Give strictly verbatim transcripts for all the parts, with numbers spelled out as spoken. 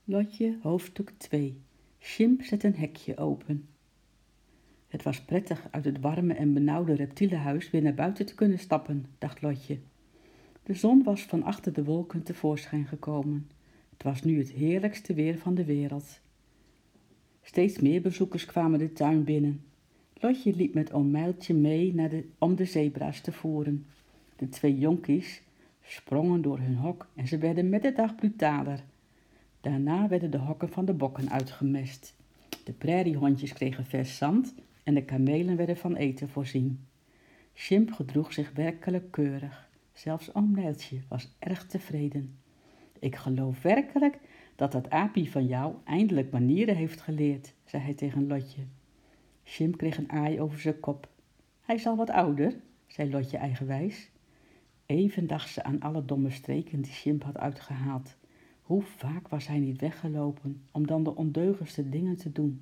Lotje, hoofdstuk twee. Sjimp zet een hekje open. Het was prettig uit het warme en benauwde reptielenhuis weer naar buiten te kunnen stappen, dacht Lotje. De zon was van achter de wolken tevoorschijn gekomen. Het was nu het heerlijkste weer van de wereld. Steeds meer bezoekers kwamen de tuin binnen. Lotje liep met oom Mijltje mee naar de, om de zebra's te voeren. De twee jonkies sprongen door hun hok en ze werden met de dag brutaler. Daarna werden de hokken van de bokken uitgemest. De prairiehondjes kregen vers zand en de kamelen werden van eten voorzien. Sjimp gedroeg zich werkelijk keurig. Zelfs oom Nijltje was erg tevreden. Ik geloof werkelijk dat dat aapie van jou eindelijk manieren heeft geleerd, zei hij tegen Lotje. Sjimp kreeg een aai over zijn kop. Hij is al wat ouder, zei Lotje eigenwijs. Even dacht ze aan alle domme streken die Sjimp had uitgehaald. Hoe vaak was hij niet weggelopen om dan de ondeugendste dingen te doen.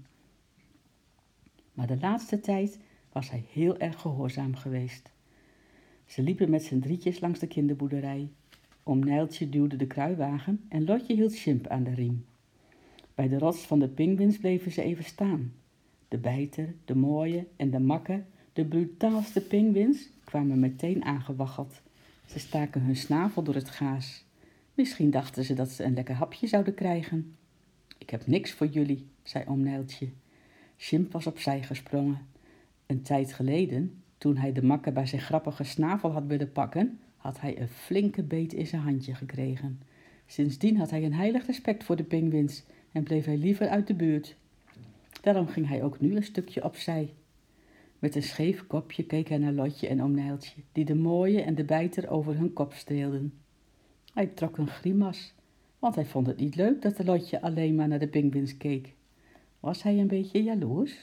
Maar de laatste tijd was hij heel erg gehoorzaam geweest. Ze liepen met z'n drietjes langs de kinderboerderij. Oom Nijltje duwde de kruiwagen en Lotje hield Sjimp aan de riem. Bij de rots van de pinguïns bleven ze even staan. De bijter, de mooie en de makke, de brutaalste pinguïns, kwamen meteen aangewaggeld. Ze staken hun snavel door het gaas. Misschien dachten ze dat ze een lekker hapje zouden krijgen. Ik heb niks voor jullie, zei oom Nijltje. Sjimp was opzij gesprongen. Een tijd geleden, toen hij de makke bij zijn grappige snavel had willen pakken, had hij een flinke beet in zijn handje gekregen. Sindsdien had hij een heilig respect voor de pinguïns en bleef hij liever uit de buurt. Daarom ging hij ook nu een stukje opzij. Met een scheef kopje keek hij naar Lotje en oom Nijltje, die de mooie en de bijter over hun kop streelden. Hij trok een grimas, want hij vond het niet leuk dat de Lotje alleen maar naar de pinguïns keek. Was hij een beetje jaloers?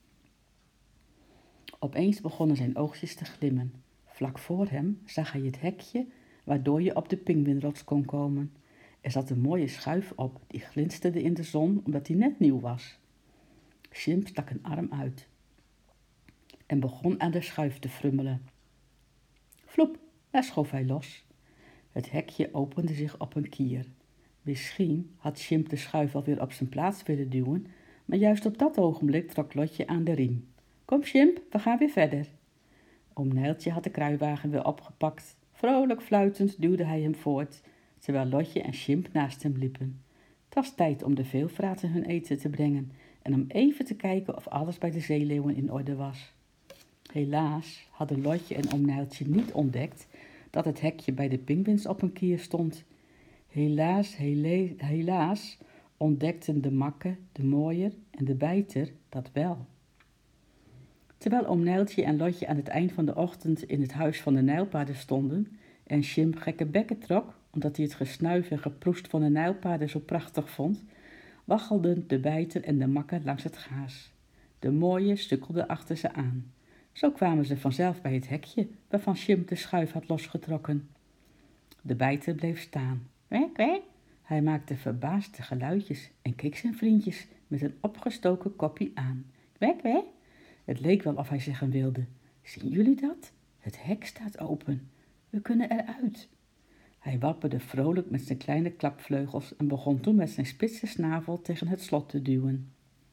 Opeens begonnen zijn oogjes te glimmen. Vlak voor hem zag hij het hekje waardoor je op de pinguïnrots kon komen. Er zat een mooie schuif op, die glinsterde in de zon omdat die net nieuw was. Sjimp stak een arm uit en begon aan de schuif te frummelen. Vloep, daar schoof hij los. Het hekje opende zich op een kier. Misschien had Sjimp de schuif alweer op zijn plaats willen duwen, maar juist op dat ogenblik trok Lotje aan de riem. Kom Sjimp, we gaan weer verder. Oom Nijltje had de kruiwagen weer opgepakt. Vrolijk fluitend duwde hij hem voort, terwijl Lotje en Sjimp naast hem liepen. Het was tijd om de veelvraten hun eten te brengen en om even te kijken of alles bij de zeeleeuwen in orde was. Helaas hadden Lotje en oom Nijltje niet ontdekt dat het hekje bij de pinguïns op een kier stond. Helaas, hele, helaas ontdekten de makke, de mooier en de bijter dat wel. Terwijl oom Nijltje en Lotje aan het eind van de ochtend in het huis van de nijlpaarden stonden en Sjimp gekke bekken trok, omdat hij het gesnuif en geproest van de nijlpaarden zo prachtig vond, waggelden de bijter en de makke langs het gaas. De mooie sukkelde achter ze aan. Zo kwamen ze vanzelf bij het hekje waarvan Sjimp de schuif had losgetrokken. De bijter bleef staan. Kwek, kwek. Hij maakte verbaasde geluidjes en keek zijn vriendjes met een opgestoken kopje aan. Kwek, kwek. Het leek wel of hij zeggen wilde: zien jullie dat? Het hek staat open. We kunnen eruit. Hij wapperde vrolijk met zijn kleine klapvleugels en begon toen met zijn spitse snavel tegen het slot te duwen.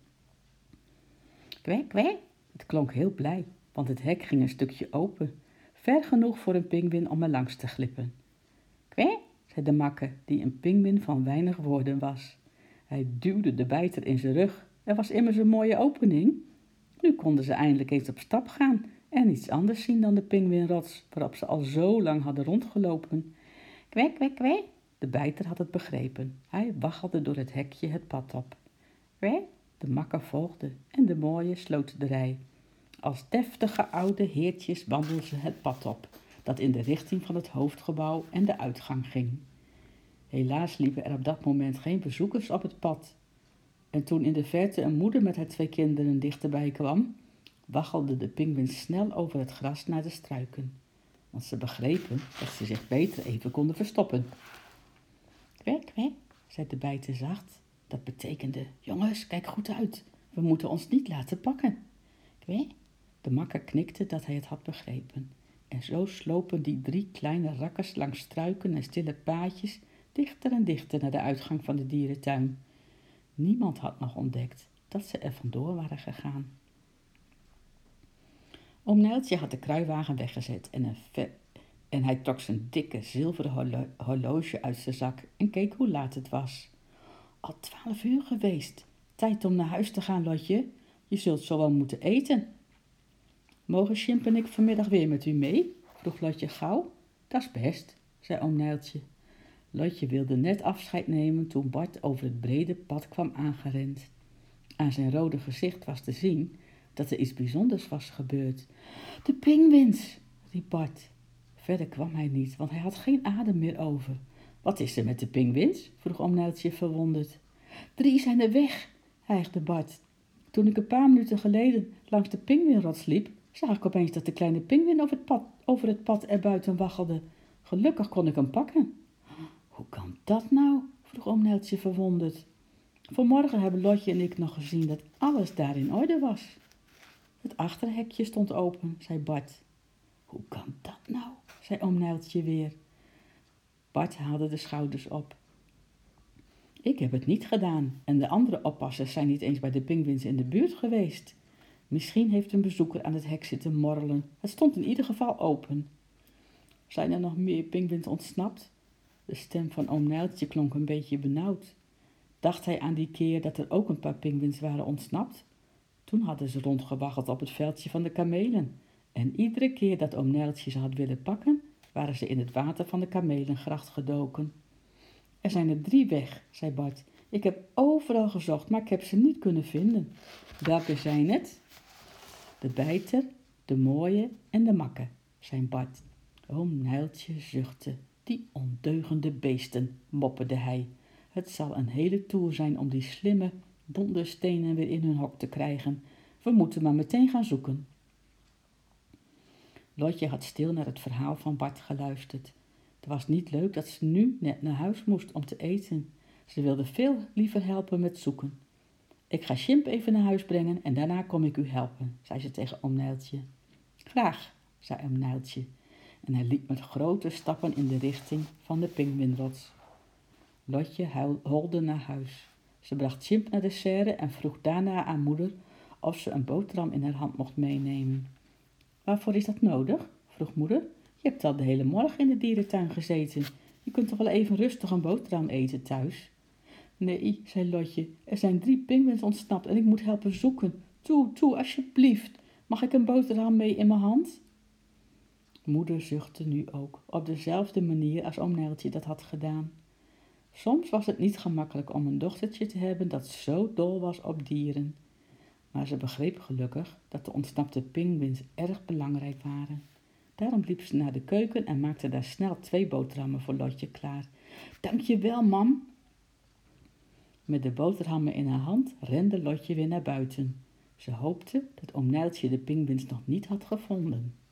Kwek, kwek. Het klonk heel blij, want het hek ging een stukje open, ver genoeg voor een pinguïn om er langs te glippen. Kwek, zei de makke, die een pinguïn van weinig woorden was. Hij duwde de bijter in zijn rug. Er was immers een mooie opening. Nu konden ze eindelijk eens op stap gaan en iets anders zien dan de pinguïnrots waarop ze al zo lang hadden rondgelopen. Kwek, kwek, kwek. De bijter had het begrepen. Hij waggelde door het hekje het pad op. Kwek. De makker volgde en de mooie sloot de rij. Als deftige oude heertjes wandelden ze het pad op, dat in de richting van het hoofdgebouw en de uitgang ging. Helaas liepen er op dat moment geen bezoekers op het pad. En toen in de verte een moeder met haar twee kinderen dichterbij kwam, waggelden de pinguïns snel over het gras naar de struiken, want ze begrepen dat ze zich beter even konden verstoppen. Kwek, kwek, zei de bijter zacht. Dat betekende: jongens, kijk goed uit, we moeten ons niet laten pakken. Kwek. De makker knikte dat hij het had begrepen. En zo slopen die drie kleine rakkers langs struiken en stille paadjes dichter en dichter naar de uitgang van de dierentuin. Niemand had nog ontdekt dat ze er vandoor waren gegaan. Oom Nijltje had de kruiwagen weggezet en, een ve- en hij trok zijn dikke zilveren horlo- horloge uit zijn zak en keek hoe laat het was. Al twaalf uur geweest. Tijd om naar huis te gaan, Lotje. Je zult zo wel moeten eten. Mogen Sjimp en ik vanmiddag weer met u mee? Vroeg Lotje gauw. Dat is best, zei oom Nijltje. Lotje wilde net afscheid nemen toen Bart over het brede pad kwam aangerend. Aan zijn rode gezicht was te zien dat er iets bijzonders was gebeurd. De pinguïns, riep Bart. Verder kwam hij niet, want hij had geen adem meer over. Wat is er met de pinguïns? Vroeg oom Nijltje verwonderd. Drie zijn er weg, hijgde Bart. Toen ik een paar minuten geleden langs de pinguïnrots liep, zag ik opeens dat de kleine pinguïn over het pad, over het pad erbuiten waggelde. Gelukkig kon ik hem pakken. Hoe kan dat nou? Vroeg oom Nijltje verwonderd. Vanmorgen hebben Lotje en ik nog gezien dat alles daar in orde was. Het achterhekje stond open, zei Bart. Hoe kan dat nou? Zei oom Nijltje weer. Bart haalde de schouders op. Ik heb het niet gedaan en de andere oppassers zijn niet eens bij de pinguïns in de buurt geweest. Misschien heeft een bezoeker aan het hek zitten morrelen. Het stond in ieder geval open. Zijn er nog meer pinguïns ontsnapt? De stem van oom Nijltje klonk een beetje benauwd. Dacht hij aan die keer dat er ook een paar pinguïns waren ontsnapt? Toen hadden ze rondgewaggeld op het veldje van de kamelen. En iedere keer dat oom Nijltje ze had willen pakken, waren ze in het water van de kamelengracht gedoken. Er zijn er drie weg, zei Bart. Ik heb overal gezocht, maar ik heb ze niet kunnen vinden. Welke zijn het? De bijter, de mooie en de makke, zei Bart. Oom Nijltje zuchtte. Die ondeugende beesten, mopperde hij. Het zal een hele toer zijn om die slimme donderstenen weer in hun hok te krijgen. We moeten maar meteen gaan zoeken. Lotje had stil naar het verhaal van Bart geluisterd. Het was niet leuk dat ze nu net naar huis moest om te eten. Ze wilde veel liever helpen met zoeken. Ik ga Sjimp even naar huis brengen en daarna kom ik u helpen, zei ze tegen oom Nijltje. Graag, zei oom Nijltje. En hij liep met grote stappen in de richting van de pinguïnrots. Lotje holde naar huis. Ze bracht Sjimp naar de serre en vroeg daarna aan moeder of ze een boterham in haar hand mocht meenemen. Waarvoor is dat nodig? Vroeg moeder. Je hebt al de hele morgen in de dierentuin gezeten. Je kunt toch wel even rustig een boterham eten thuis? Nee, zei Lotje, er zijn drie pinguïns ontsnapt en ik moet helpen zoeken. Toe, toe, alsjeblieft. Mag ik een boterham mee in mijn hand? Moeder zuchtte nu ook, op dezelfde manier als oom Nijltje dat had gedaan. Soms was het niet gemakkelijk om een dochtertje te hebben dat zo dol was op dieren. Maar ze begreep gelukkig dat de ontsnapte pinguïns erg belangrijk waren. Daarom liep ze naar de keuken en maakte daar snel twee boterhammen voor Lotje klaar. Dank je wel, mam. Met de boterhammen in haar hand rende Lotje weer naar buiten. Ze hoopte dat oom Nijltje de pinguïns nog niet had gevonden.